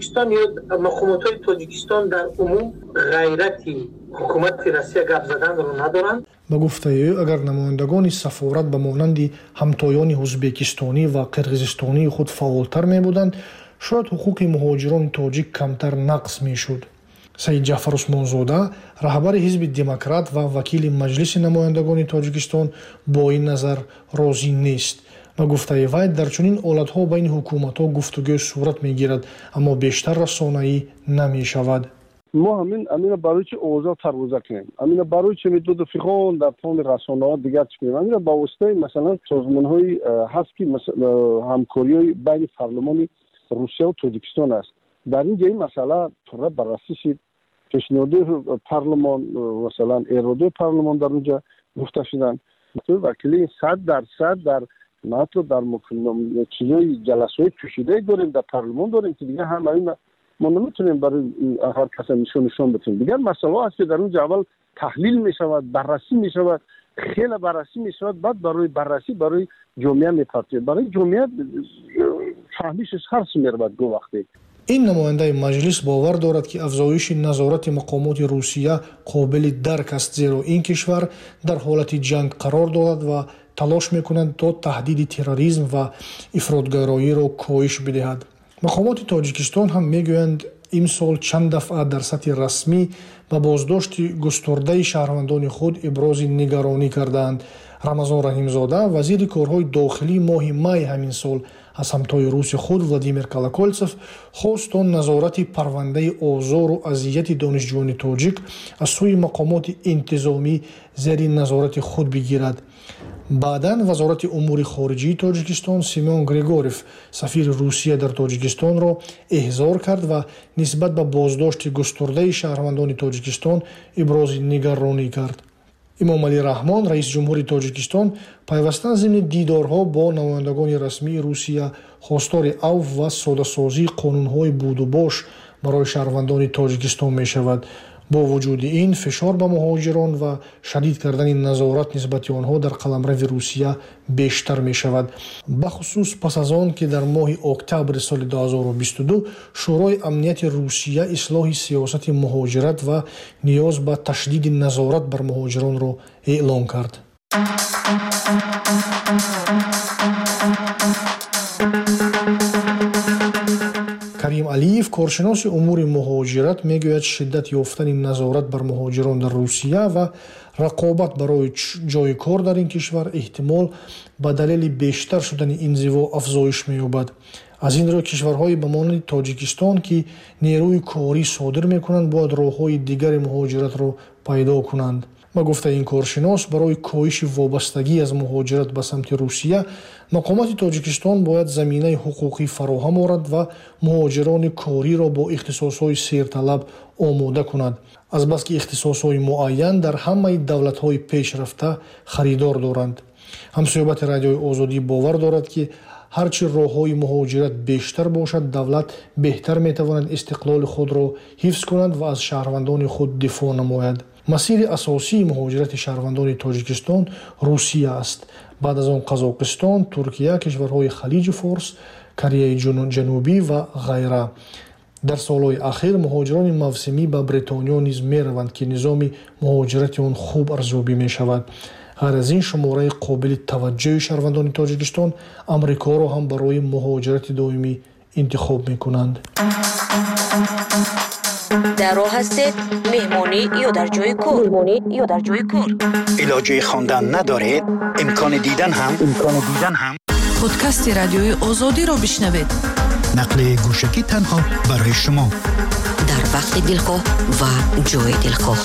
توجیکستان یا مقامات توجیکستان در عموم غیرتی حکومت روسیه گپ زدن رو ندارند. با گفته او اگر نمایندگان سفارت به مانند همتایان ازبکستانی و قرقیزستانی خود فعالتر می بودند شاید حقوق مهاجران تاجیک کمتر نقض می شد. سید جعفر عثمانزاده رهبر حزب دموکرات و وکیل مجلس نمایندگان تاجیکستان با این نظر راضی نیست. با گفته وی در چنین حالت‌ها بین حکومت‌ها گفتگو صورت می‌گیرد اما بیشتر رسانه‌ای نمی‌شود. ما همین برای چه اوضاع ترویج کنیم، همین برای چه مدت فقان در تمام رسانه‌ها دیگر کنیم، همین با واسطه مثلا سازمان‌های هست که همکاری بین پارلمان روسیه و تاجیکستان است. در این جای مسئله طور بررسی شد، پیشنهاد پارلمان مثلا اراده پارلمان در اونجا گفته شدن. تو وکیل 100% در مطلب در چیزای جلسات کشیده داریم در پارلمان داریم که دیگه همین ما نمیتونیم برای هر کس نشون بدیم. دیگر مسئله است که در اون اول تحلیل میشود، بررسی میشود، خیلی بررسی میشود، بعد برای بررسی برای جامعه میپرسید، برای جامعه فهمیشش هر چی میرود گو وقتی. این نماینده مجلس باور دارد که افزایش نظارت مقامات روسیه قابل درک است، زیرا این کشور در حالت جنگ قرار دارد و تلاش میکنند تا تهدید تروریسم و افراطگرایی را کاهش بدهد. مقامات تاجیکستان هم میگویند امسال چند دفعه در سطح رسمی به بازداشت گسترده شهروندان خود ابراز نگرانی کردند. رمضان رحیمزاده وزیر کارهای داخلی ماه می همین سال از همتای روس خود ولادیمیر کالاکولتسوف خواست تا نظارت پرونده آزار و اذیت دانشجویان تاجیک از سوی مقامات انتظامی زیر نظارت خود بگیرد. بعداً وزارت امور خارجه تاجیکستان سیمون گریگوروف سفیر روسیه در تاجیکستان را احضار کرد و نسبت به بازداشت گسترده شهروندان تاجیکستان ابراز نگرانی کرد. امام علی رحمان رئیس جمهور تاجیکستان پیوسته ضمن دیدارها با نمایندگان رسمی روسیه خواستار عفو و ساده‌سازی قانون‌های بود و باش برای شهروندان تاجیکستان می‌شود. با وجود این فشار به مهاجران و شدید کردن نظارت نسبت آنها در قلمرو روسیه بیشتر می شود. بخصوص پس از آن که در ماه اکتبر سال 2022 شورای امنیت روسیه اصلاح سیاست مهاجرت و نیاز به تشدید نظارت بر مهاجران را اعلام کرد. کریم علیف کارشناس امور مهاجرت میگوید شدت یافتن نظارت بر مهاجران در روسیه و رقابت برای جای کار در این کشور احتمال به دلیل بیشتر شدن انزوا افزایش می‌یابد. از این رو کشورهای به مانند تاجیکستان که نیروی کاری صادر می‌کنند باید راه‌های دیگر مهاجرت را پیدا کنند. ما گفته این کارشناس برای کاهش وابستگی از مهاجرت به سمت روسیه مقامات تاجیکستان باید زمینه حقوقی فراهم آورد و مهاجران کاری را با اختصاص‌های سیرطلب آماده کند. از بس که اختصاص‌های معین در همه دولت‌های پیشرفته خریدار دارند. همصحبت رادیوی آزادی باور دارد که هرچی راه‌های مهاجرت بیشتر باشد دولت بهتر می‌تواند استقلال خود را حفظ کند و از شهروندان خود دفاع نماید. مسیر اساسی مهاجرت شهروندان تاجیکستان روسیه است. بعد از آن قزاقستان، ترکیه، کشورهای خلیج فارس، کره جنوبی و غیره. در سالهای اخیر مهاجران موسمی به بریتانیا نیز می‌روند که نظام مهاجرت آن خوب ارزیابی می‌شود. غیر از این شماره قابل توجه شهروندان تاجیکستان امریکا را هم برای مهاجرت دائمی انتخاب می‌کنند. در راه هستید مهمانی یا در جای کار علاجه خواندن ندارید امکان دیدن هم پادکست رادیوی آزادی را بشنوید. نقل گوشکی تنها برای شما در وقت دلخواه و جای دلخواه.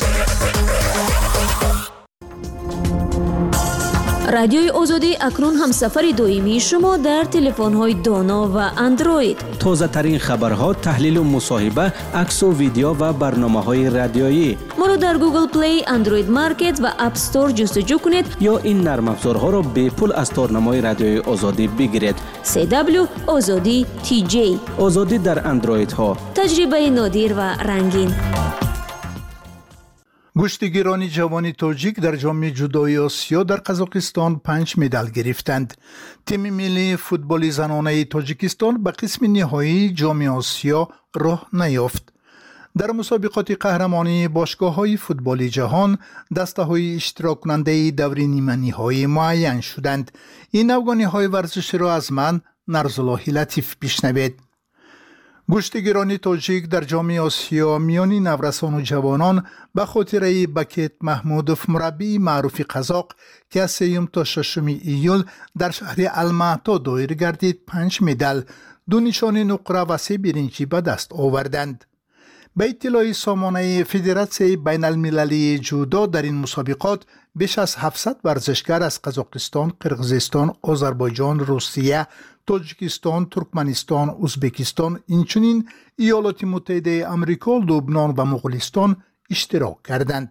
رادیوی آزادی اکنون هم سفر دائمی شما در تلفن‌های دانا و اندروید. تازه ترین خبرها، تحلیل و مصاحبه، عکس و ویدیو و برنامه‌های رادیویی. ما رو در گوگل پلی، اندروید مارکت و اپ استور جستجو کنید یا این نرم افزارها را به پول از تارنمای رادیوی آزادی بگیرید. CW آزادی TJ. آزادی در اندروید ها. تجربه نادر و رنگین. گشتیگیران جوان تاجیک در جام جودوی آسیا در قزاقستان 5 مدال گرفتند. تیم ملی فوتبال زنانه تاجیکستان به قسم نهایی جام آسیا راه نیافت. در مسابقات قهرمانی باشگاه‌های فوتبال جهان دسته‌های اشتراک کننده دور نیمه نهایی معین شدند. این افغانی‌های ورزشی را از من نرزاللهی لطیف بشنوید. گشتیگیران تاجیک در جام آسیا میان نورسان و جوانان به خاطره بکت محمودوف مربی معروف قزاق که از 3 تا 6 ایول در شهر المعطا دایر گردید 5 مدال، 2 نشان نقره و 3 برنجی به دست آوردند. به اطلاع سامانه فدراسیون بین المللی جودو در این مسابقات بیش از 700 ورزشکار از قزاقستان، قرقیزستان، آذربایجان، روسیه، تاجیکستان، ترکمنستان، ازبکستان، اینچنین ایالات متحده آمریکا، لبنان و مغولستان اشتراک کردند.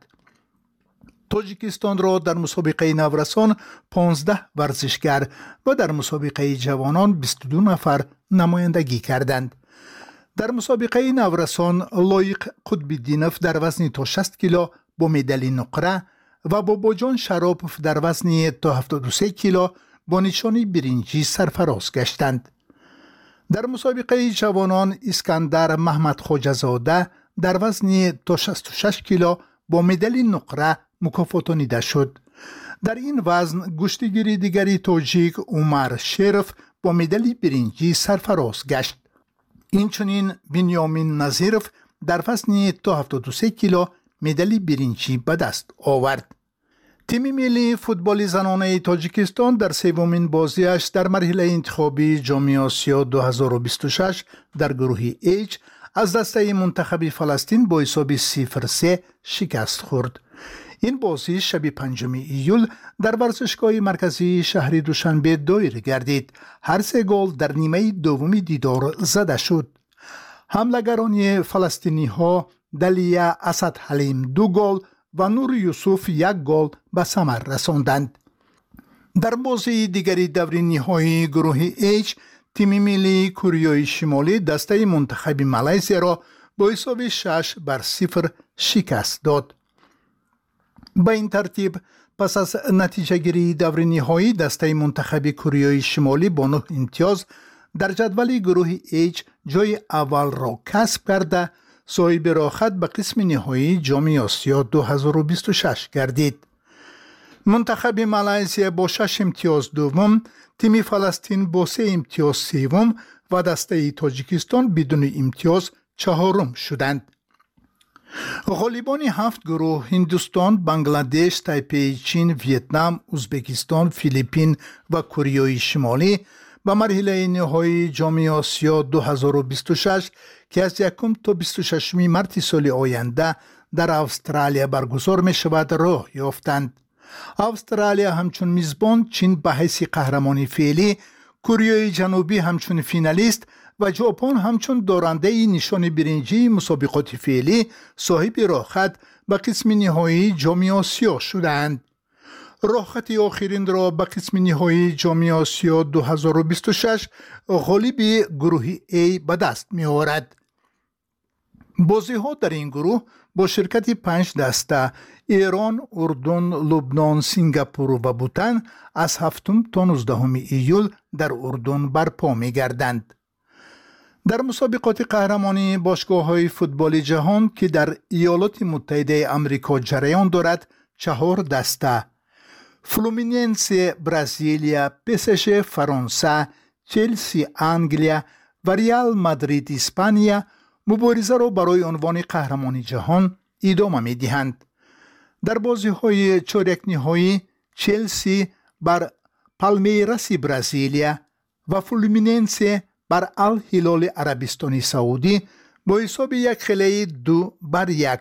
تاجیکستان را در مسابقه نورسان 15 ورزشکار و در مسابقه جوانان 22 نفر نمایندگی کردند. در مسابقه نورسان لایق قطب‌الدینوف در وزن تا 60 کیلو با مدال نقره و باباجان شراپوف در وزن تا 73 کیلو با نشان برنجی سرفراز گشتند. در مسابقه جوانان اسکندر محمد خواجه‌زاده در وزن تا 66 کیلو با مدال نقره مکافاتانیده شد. در این وزن گشتیگیر دیگری تاجیک عمر شرف با مدال برنجی سرفراز گشت. اینچنین بنیامین نظیرف در وزن تا 73 کیلو مدال برنجی به دست آورد. تیم ملی فوتبال زنانه تاجیکستان در سومین بازیش در مرحله انتخابی جام آسیا 2026 در گروه H از دسته منتخب فلسطین با حساب 0-3 شکست خورد. این بازی شب 5 ایول در ورزشگاه مرکزی شهر دوشنبه دایر گردید. هر 3 گل در نیمه دوم دیدار زده شد. حملگران فلسطینی ها دلیه اسد حلیم 2 گل و نور یوسف 1 گل به ثمر رساندند. در بازی دیگری دور نهایی گروه H تیم ملی کره شمالی دسته منتخب مالزی را با حساب 6-0 شکست داد. با این ترتیب پس از نتیجه گیری دور نهایی دسته منتخب کره شمالی با 9 امتیاز در جدول گروه H جای اول را کسب کرده صاحب راحت به قسم نهایی جام آسیا 2026 گردید. منتخب مالزی با 6 امتیاز دوم، تیم فلسطین با 3 امتیاز سوم و دسته تاجیکستان بدون امتیاز چهارم شدند. غالبان 7 گروه هندوستان، بنگلادش، تایپی چین، ویتنام، ازبکستان، فیلیپین و کره شمالی به مرحله نهایی جام آسیا 2026 که از 1 تا 26 مارس سال آینده در استرالیا برگزار می شود راه یافتند. استرالیا همچون میزبان، چین به حیث قهرمان فعلی، کره جنوبی همچون فینالیست و ژاپن همچون دارنده نشان برنجی مسابقات فعلی صاحب راحت به قسم نهایی جام آسیا شدند. راحت آخرین را به قسم نهایی جام آسیا 2026 غالب گروه A به دست می آورد. بازی ها در این گروه با شرکت 5 دسته ایران، اردن، لبنان، سنگاپور و بوتان از 7 تا 19 ایول در اردن برپا می گردند. در مسابقات قهرمانی باشگاه‌های فوتبال جهان که در ایالات متحده آمریکا جریان دارد 4 دسته فلومیننس برزیلیا، PSG فرانسه، چلسی انگلیا و ریال مادرید اسپانیا مبارزه را برای عنوان قهرمان جهان ادامه می دهند. در بازی های چهارک نهایی چلسی بر پالمیراس برزیلیا و فلومیننس بر الهلال عربستان سعودی با حساب 1-2-1.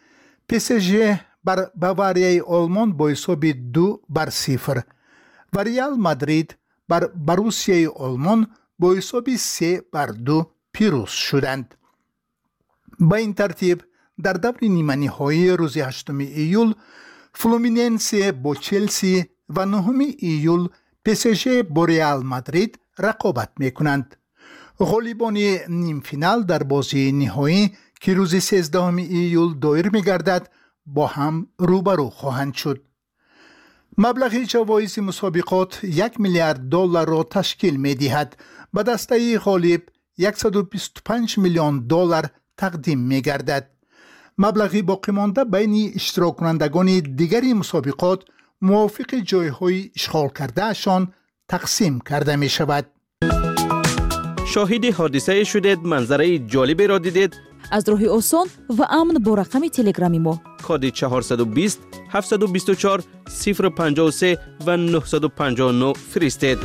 PSG بر باواریای آلمان با حساب 2-0 و ریال مادرید بر بروسیای آلمان با حساب 3-2 پیروز شدند. با این ترتیب در دور نیمه نهایی روز 8 ایول فلومیننس با چلسی و 9 ایول PSG با ریال مادرید رقابت میکنند. غالبان نیم فینال در بازی نهایی که روز 13 ایول دایر میگردد با هم روبرو خواهند شد. مبلغ جوایز مسابقات 1 میلیارد دلار را تشکیل می دهد. به دسته غالب 125 میلیون دلار تقدیم می گردد. مبلغ باقی مانده بین اشتراک کنندگان دیگری مسابقات موافق جایهای اشغال کرده اشان تقسیم کرده می شود. شاهد حادثه شدید، منظره جالبی را دیدید؟ از راه آسان و امن با رقم تلگرامی ما کد 420 724 053 و 959 فرستید.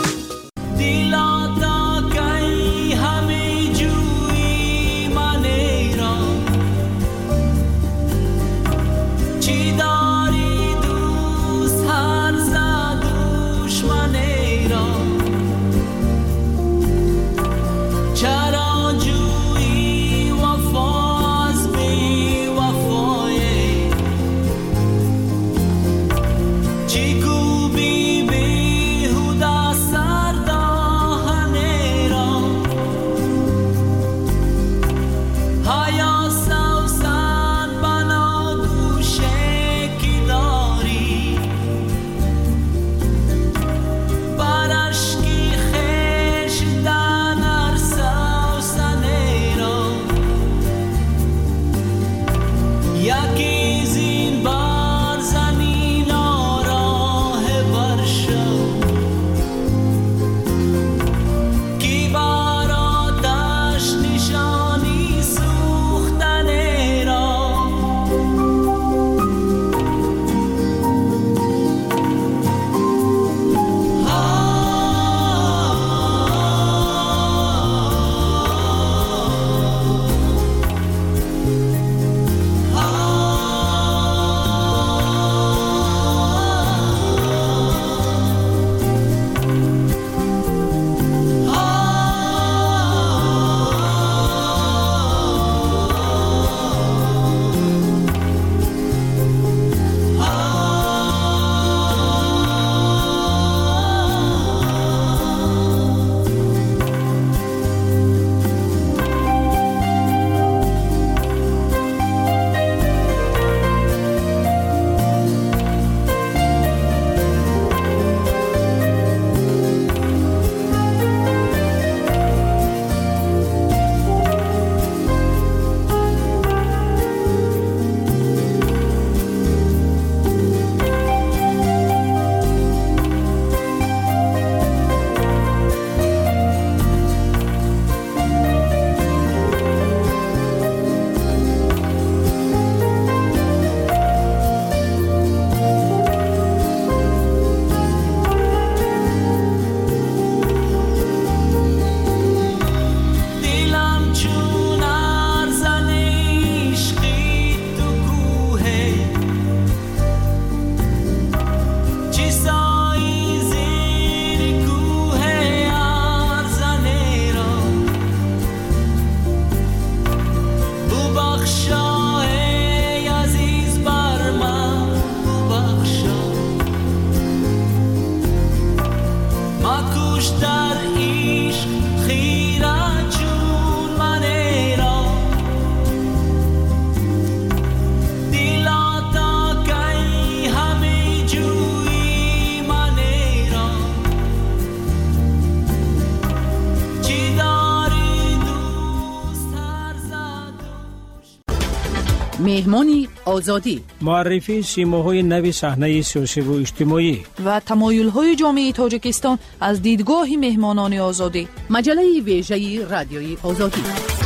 مهمانی آزادی، معرفی سیماهای نوی صحنه سیاسی و اجتماعی و تمایل‌های جامعه تاجیکستان از دیدگاه مهمانان آزادی. مجله ویژه رادیوی آزادی.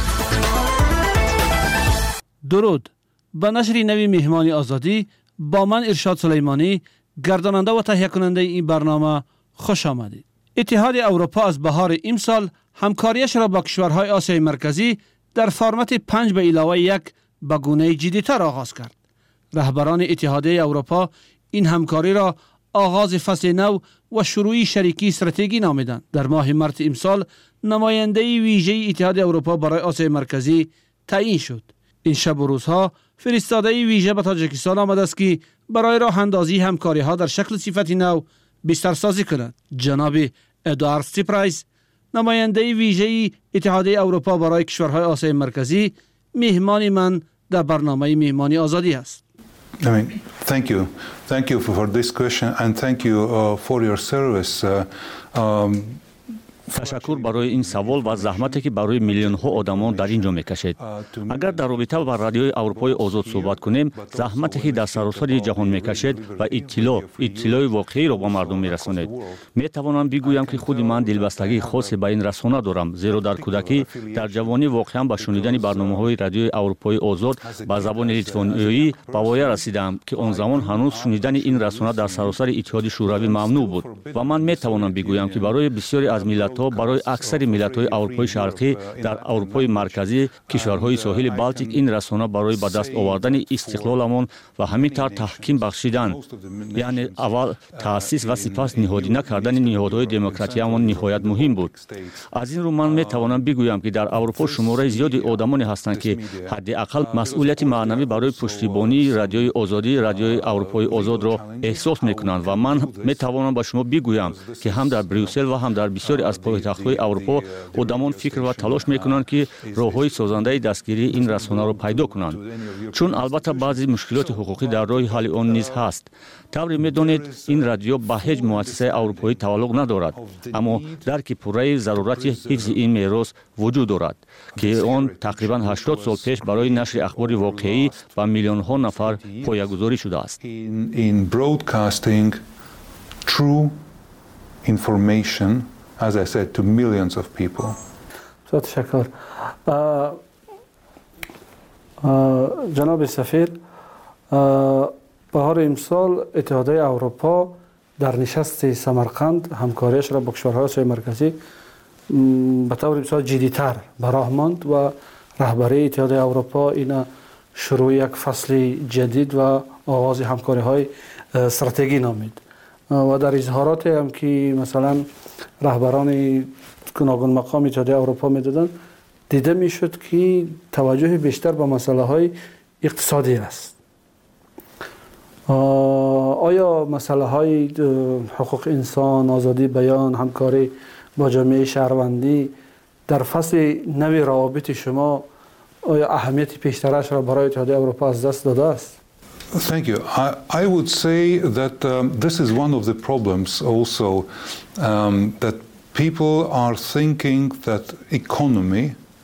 درود. به نشر نوی مهمانی آزادی با من ارشاد سلیمانی، گرداننده و تهیه کننده این برنامه، خوش آمدید. اتحاد اروپا از بهار امسال همکاریش را با کشورهای آسیای مرکزی در فرمت 5 به علاوه 1 به گونه جدی‌تر آغاز کرد. رهبران اتحادیه اروپا این همکاری را آغاز فصل نو و شروع شریکی استراتژی نامیدند. در ماه مارس امسال نماینده ویژه اتحاد اروپا برای آسیای مرکزی تعیین شد. این شب و روزها فرستاده ویژه به تاجیکستان آمده است که برای راه اندازی همکاری ها در شکل صفتی نو بسترسازی کند. جناب ادوارد سیپرایس، نماینده ویژه اتحادیه اروپا برای کشورهای آسیای مرکزی، مهمان من در برنامه مهمانی آزادی است. Thank you for this question and thank you for your service. تشکر برای این سوال و زحمتی که برای میلیون ها آدمان در اینجا میکشید. اگر در رابطه با رادیوی اروپای آزاد صحبت کنیم، زحمتی که در سراسر جهان میکشید و اطلاع واقعی را به مردم میرسانید. میتوانم بگویم که خود من دلبستگی خاصی به این رسانه دارم، زیرا در کودکی در جوانی واقعا به شنیدن برنامه‌های رادیوی اروپای آزاد با زبان لیتوانیایی به وای رسیدم که آن زمان هنوز شنیدن این رسانه در سراسر اتحاد شوروی ممنوع بود و من میتوانم بگویم که برای بسیاری از ملت برای اکثر ملت‌های اروپای شرقی در اروپای مرکزی کشورهای ساحل بالتیک این رسانه برای به دست آوردن استقلالمان و همینطور تحکیم بخشیدن، یعنی اول تأسیس و سپس نهادینه کردن نهادهای دموکراتیمان نهایت مهم بود. از این رو من میتوانم بگویم که در اروپا شماره زیادی آدمانی هستند که حداقل مسئولیت معنوی برای پشتیبانی رادیوی آزادی رادیوی اروپای آزاد را احساس میکنند و من میتوانم به شما بگویم که هم در بریوسل و هم در بسیاری از پایتخت‌های اروپا آدمان فکر و تلاش میکنند که راه‌های سازنده دستگیری این رسانه را پیدا کنند، چون البته بعضی مشکلات حقوقی در راه حل آن نیز هست. طوری میدانید این رادیو به هیچ مؤسسه اروپایی تعلق ندارد، اما درک پوره ضرورت حفظ این میراث وجود دارد که آن تقریبا 80 سال پیش برای نشر اخبار واقعی به میلیون ها نفر پایه‌گذاری شده است. In broadcasting true information, as I said, to millions of people. تشکر. جناب سفیر، بهار امسال اتحادیه اروپا در نشست سمرقند همکاریش را با کشورهای آسیای مرکزی به طور بسیار جدی‌تر به راه ماند و رهبری اتحادیه اروپا این شروع یک فصل جدید و آغاز همکاری‌های استراتژی نامید و در اظهارات هم که مثلا رهبران گوناگون مقام اتحادیه اروپا میدادن دیده میشد که توجه بیشتر به مسائل اقتصادی است. آیا مسائل های حقوق انسان، آزادی بیان، همکاری با جامعه شهروندی در فصل نوی روابط شما آیا اهمیت پیشترش را برای اتحادیه اروپا از دست داده است؟ Thank you. I would say that this is one of the problems also that people are thinking that economy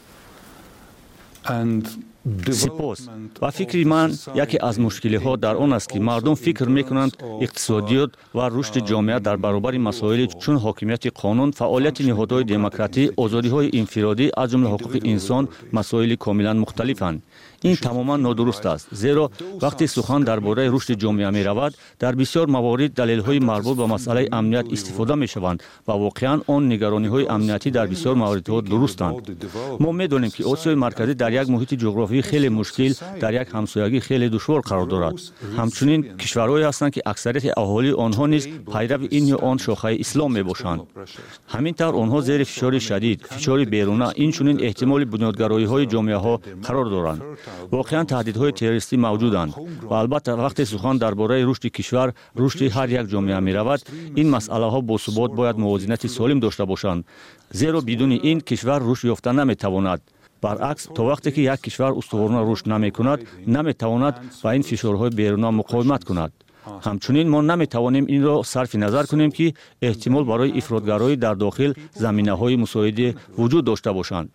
and سپاس. و فکر من یکی از مشکلی ها در آن است که مردم فکر میکنند اقتصادیات و رشد جامعه در برابر مسائل چون حاکمیت قانون، فعالیت نهادهای دموکراتی، آزادی های انفرادی از جمله حقوق انسان مسائل کاملا مختلفند. این تماما نادرست است، زیرا وقتی سخن درباره رشد جامعه می رود در بسیار موارد دلیل های مربوط به مسئله امنیت استفاده می شوند و واقعا آن نگرانی های امنیتی در بسیار موارد درستند. ما می دانیم که آسیای مرکزی در یک محیط جغرافیایی خیلی مشکل، در یک همسایگی خیلی دشوار قرار دارد. همچنین کشورهایی هستند که اکثریت اهالی آنها نیز پیرو این یا آن شاخه اسلام می باشند. همینطور آنها زیر فشار شدید، فشار بیرونه، اینچنین احتمال بنیادگرایی های جامعه ها قرار دارند. واقعا تهدیدهای تروریستی موجودند و البته وقتی سخن درباره رشد کشور، رشد هر یک جامعه می رود، این مسئله ها با ثبات باید موازنت سالم داشته باشند، زیرا بدون این کشور رشد یافته نمی تواند. برعکس تا وقتی که یک کشور استوارانه رشد نمی کند، نمی تواند و این فشارهای بیرونه مقاومت کند. همچنین ما نمی توانیم این را صرف نظر کنیم که احتمال برای افراطگرایی در داخل زمینه‌های مساعده وجود داشته باشند.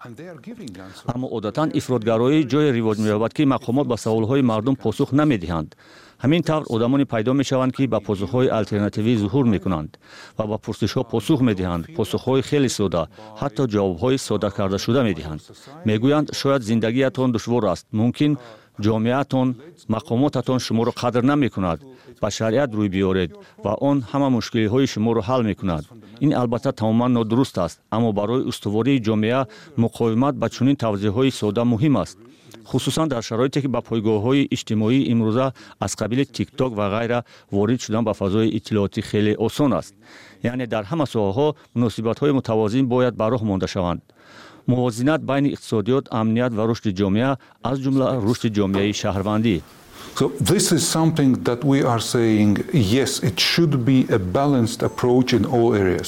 اما عادتاً افراطگرایی جای رواج می‌یابد که مقامات به سوال‌های مردم پاسخ نمی‌دهند. همین طور آدمانی پیدا می‌شوند که با پاسخ‌های آلترناتیوی ظهور می‌کنند و با پرسش‌ها پاسخ می‌دهند، پاسخ‌های خیلی ساده، حتی جواب‌های ساده کرده شده می‌دهند. می‌گویند شاید زندگیتان دشوار است، ممکن جامعهتان، مقاماتتان شما را قدر نمی کند، به شریعت روی بیارید و آن همه مشکلی های شما را حل می کند. این البته تماما نادرست است، اما برای استواری جامعه مقاومت به چنین توضیح های ساده مهم است، خصوصا در شرایطی که با پایگاه های اجتماعی امروزه از قبیل تیک تاک و غیره وارد شدن به فضای اطلاعاتی خیلی آسان است. یعنی در همه ساحه‌ها مناسبت های متوازن باید به راه مانده شوند. موازنت بین اقتصادیات، امنیت و رشد جامعه از جمله رشد جامعه شهروندی. So this is something that we are saying, yes, it should be a balanced approach in all areas.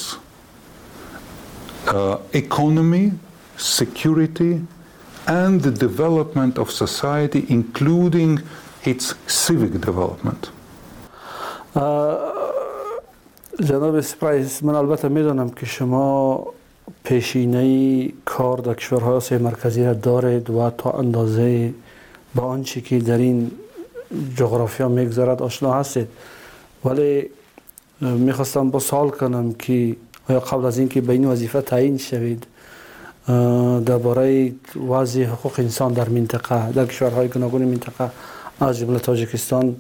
Economy, security, and the development of society, including its civic development. جناب سپرایز، من البته میدونم که شما پیشینه کار در کشورهای آسیای مرکزی را دارید و تا اندازه با آنچه که در این جغرافیا میگذرد آشنا هستید، ولی میخواستم با سوال کنم که آیا قبل از اینکه به این وظیفه تعیین شوید درباره وضع حقوق انسان در منطقه، در کشورهای گوناگون منطقه از جمله تاجیکستان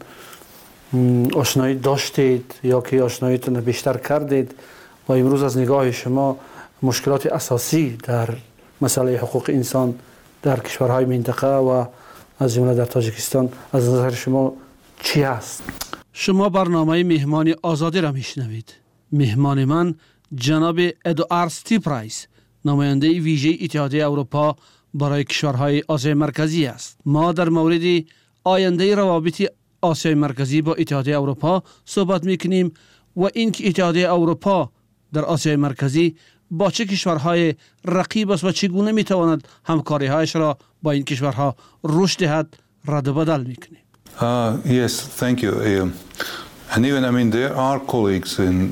آشنایی داشتید یا که آشناییتون بیشتر کردید و امروز از نگاه شما مشکلات اساسی در مسئله حقوق انسان در کشورهای منطقه و از جمله در تاجیکستان از نظر شما چی است؟ شما برنامه مهمان آزادی را میشنوید. مهمان من جناب ادوارد ستیپرایس، نماینده ویژه اتحادیه اروپا برای کشورهای آسیای مرکزی است. ما در مورد آینده روابط آسیای مرکزی با اتحادیه اروپا صحبت میکنیم و اینکه اتحادیه اروپا در آسیای مرکزی با چه کشورهای رقیب است و چگونه میتواند همکاری‌هایش را با این کشورها رشد دهد رد و بدل میکنیم. Yes, thank you. And even, I mean, there are colleagues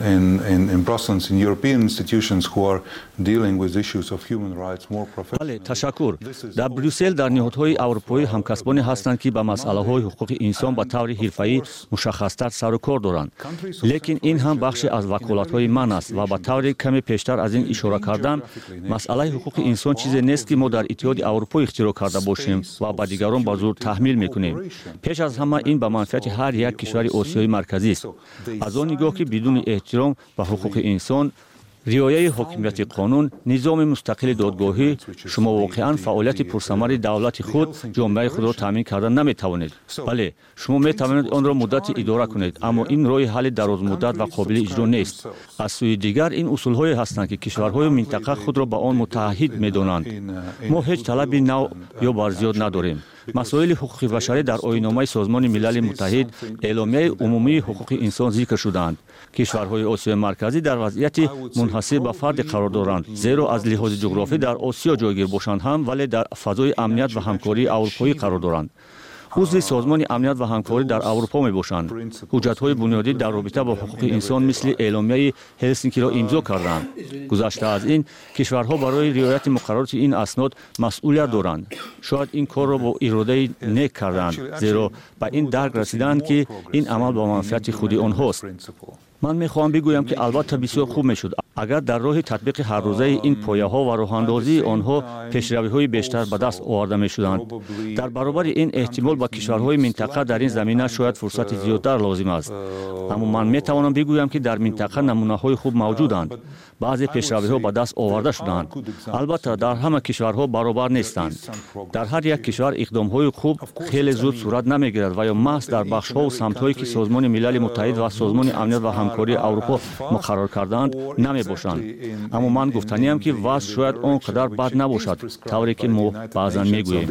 in Brussels, in European institutions who are dealing with issues of human rights more professionally. تشکر. در بریوسل در نهادهای اروپایی همکسبانی هستند که با مسائل‌های حقوق انسان با طور حرفه‌ای مشخص‌تر سر و کار دارند. لیکن این هم بخشی از وکالت‌های من است و با طور کمی پیشتر از این اشاره کردم، مسئله حقوق انسان چیزی نیست که ما در اتحاد اروپا اختراع کرده باشیم و با دیگران با زور تحمیل می‌کنیم. پیش از همه این به منفعت هر یک کشور آسیای مرکزی است. از آن نگاه که بدون احترام و حقوق انسان، رعایت حاکمیت قانون، نظام مستقل دادگاهی، شما واقعا فعالیت پرثمر دولت خود، جامعه خود را تامین کردن نمیتوانید. بله، شما میتوانید آن را مدت اداره کنید، اما این راه حل دراز مدت و قابل اجرا نیست. از سوی دیگر این اصول‌هایی هستند که کشورهای منطقه خود را به آن متحد می‌دانند. ما هیچ طلب نو یا بازیاد نداریم. مسائل حقوق بشری در آیین‌نامه سازمان ملل متحد، اعلامیه عمومی حقوق انسان ذکر شدند. کشورهای آسیای مرکزی در وضعیت منحصر به فرد قرار دارند، زیرا از لحاظ جغرافی در آسیا جایگیر باشند هم ولی در فضای امنیت و همکاری اروپایی قرار دارند. عضو سازمان امنیت و همکاری در اروپا می باشند. حجت‌های بنیادی در رابطه با حقوق انسان مثل اعلامیه هلسینکی را امضا کردند. گذشته از این، کشورها برای رعایت مقررات این اسناد مسئولیت دارند. شاید این کار را با اراده نیک کردند، زیرا به این درک رسیدند که این عمل با منفعت خود آنهاست. من میخواهم بگویم که البته بسیار خوب میشد اگر در راه تطبیق هر روزه این پایه‌ها و راه‌اندازی آنها پیشروی‌های بیشتر به دست آورده میشدند. در برابر این احتمال با کشورهای منطقه در این زمینه شاید فرصت زیادتر لازم است. اما من میتوانم بگویم که در منطقه نمونه‌های خوب موجودند. بعضی پیشروی‌ها به دست آورده شدند. البته در همه کشورها برابر نیستند. در هر یک کشور اقدام‌های خوب خیلی زود صورت نمیگیرد و یا محض در بخش‌ها و سمت‌هایی که سازمان ملل متحد و سازمان امنیت و همکاری اروپا مقرر کردند نمی باشند. اما من گفتنیم که وضع شاید آنقدر بد نباشد طوری که ما بعضا میگوییم.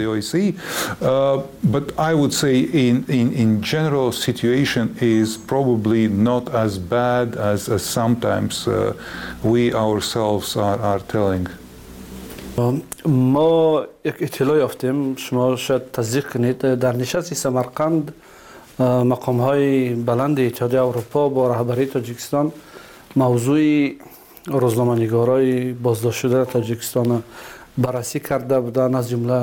But I would say in general situation is probably not as bad as sometimes we ourselves are telling. ما یک اطلاع یافتیم، شما شاید تصدیق کنید، در نشست سمرقند مقام‌های بلند اتحادیه اروپا با رهبری تاجیکستان موضوع روزنامه‌نگارای بازداشت شده تاجیکستان بررسی کرده بودند، از جمله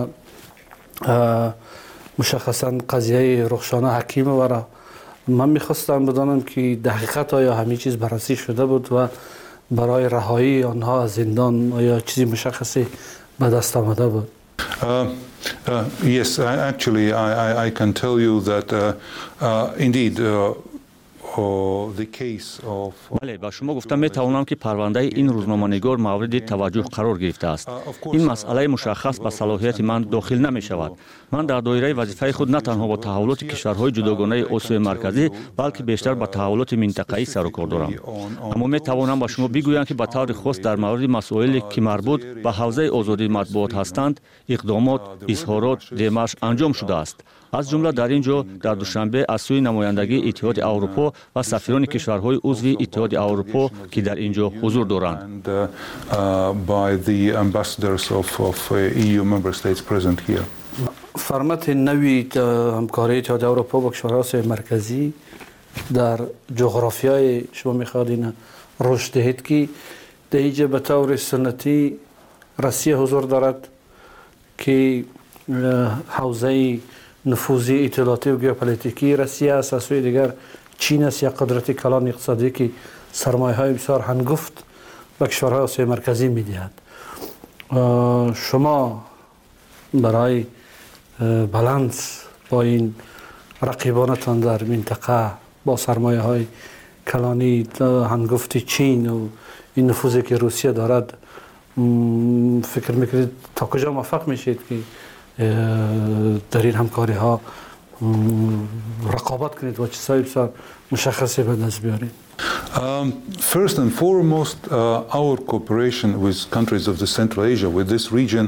مشخصاً قضیه رخشانه حکیم و من میخواستم بدانم که دقیقاً آیا همه چیز بررسی شده بود و برای رهایی آنها از زندان آیا چیزی مشخصی به دست آمده بود؟ Yes, actually, I can tell you that indeed the case of. بله، با شما گفتم میتوانم که پرونده این روزنامه‌نگار مورد توجه قرار گرفته است. این مسئله مشخص به صلاحیت من داخل نمی شود. من در دایره وظیفه خود نه تنها با تحولات کشورهای جداگانه آسیای مرکزی بلکه بیشتر با تحولات منطقه‌ای سر و کار دارم. اما میتوانم با شما بگویم که به طور خاص در مورد مسائلی که مربوط به حوزه آزادی مطبوعات هستند، اقدامات، اظهارات، دمارش انجام شده است. از جمله در اینجا در دوشنبه از سوی نمایندگی اتحاد اروپا و سفیران کشورهای عضو اتحاد اروپا که در اینجا حضور دارند. فرمت نوی همکاری اتحادیه اروپا با کشورهای آسیای مرکزی در جغرافیای شما میخواد این رشد دهید که در اینجا به طور سنتی روسیه حضور دارد که حوزه نفوذی اطلاعاتی و ژئوپلیتیکی روسیه است، از سوی دیگر چین است، یک قدرت کلان اقتصادی که سرمایه های بسیار هنگفت به کشورهای آسیای مرکزی میدهد. شما برای بالانس با این رقیبانتان در منطقه با سرمایه های کلانی هنگفت چین و این نفوذی که روسیه دارد فکر میکنید تا کجا موفق میشید که در این همکاری ها رقابت کنید و چیزهای بسیار مشخصی به دست بیارید؟ First and foremost, our cooperation with countries of the Central Asia, with this region,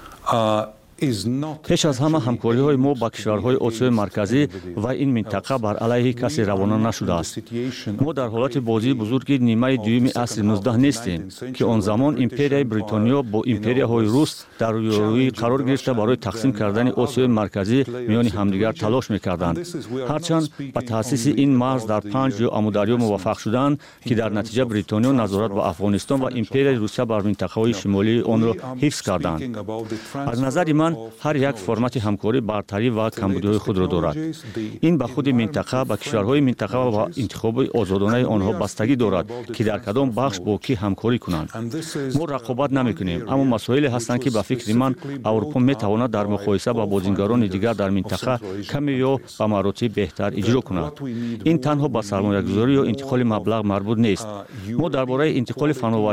پیش از همه همکاری های ما با کشورهای آسیای مرکزی و این منطقه بر علیه کسی روانه نشده است. ما در حالت بازی بزرگی نیمه دوم عصر 19 نیستیم که آن زمان امپریای بریتانیا با امپریاهای روس در رویارویی قرار گرفته برای تقسیم کردن آسیای مرکزی میان همدیگر تلاش میکردند. هرچند با تأسیس این مرز در 5 عموددریا موفق شدند که در نتیجه بریتانیا نظارت به افغانستان و امپریای روسیه بر منطقه‌های شمالی آن را حفظ کردند. از نظر من هر یک فرمت همکاری برتری و کمبودهای خود را دارد. این به خود منطقه به کشورهای منطقه و انتخاب آزادانه آنها بستگی دارد که در کدام بخش با کی همکاری کنند. ما رقابت نمی‌کنیم، اما مسائلی هستند که به فکر من اروپا می‌تواند در مقایسه با بازیگران دیگر در منطقه کمی یا به مراتب بهتر اجرا کند. این تنها به سرمایه‌گذاری یا انتقال مبلغ مربوط نیست. ما درباره انتقال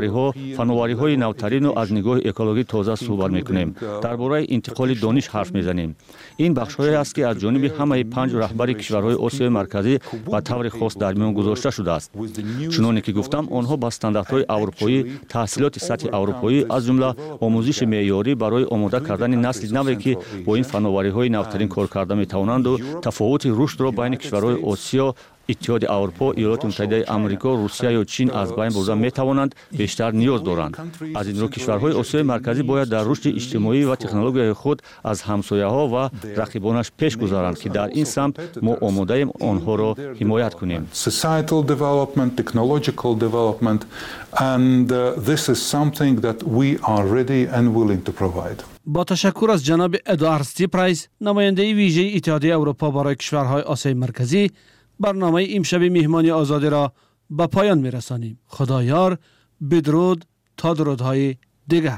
فناوری‌های نوترین و از نگاه اکولوژی تازه صحبت می‌کنیم. درباره انتقال دانش حرف میزنیم. این بخش‌هایی است که از جانب همه 5 رهبر کشورهای آسیای مرکزی به طور خاص در میان گذاشته شده است. چنانکه که گفتم آنها با استانداردهای اروپایی، تحصیلات سطح اروپایی از جمله آموزش معیاری برای آماده کردن نسل نوی که با این فناوری‌های نوترین کار کرده می‌توانند و تفاوت رشد را بین کشورهای آسیا، اتحاد اروپا، ایالات متحده آمریکا، روسیه یا چین از بین برده می‌توانند بیشتر نیاز دارند. از این رو کشورهای آسیای مرکزی باید در رشد اجتماعی و تکنولوژی خود از همسایه‌ها و رقیبانش پیش گذارند که در این سمت ما آماده ایم آنها را حمایت کنیم. Societal development, technological development, and this is something that we are ready and willing to provide. با تشکر از جناب ادوارد ستیپرایس، نماینده ویژه اتحادیه اروپا برای کشورهای آسیای مرکزی، برنامه امشب مهمانی آزادی را به پایان می‌رسانیم. خدایار، بدرود تا درودهای دیگر.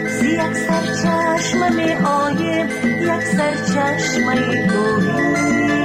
چشمه آیم یک سر چشمه گوهی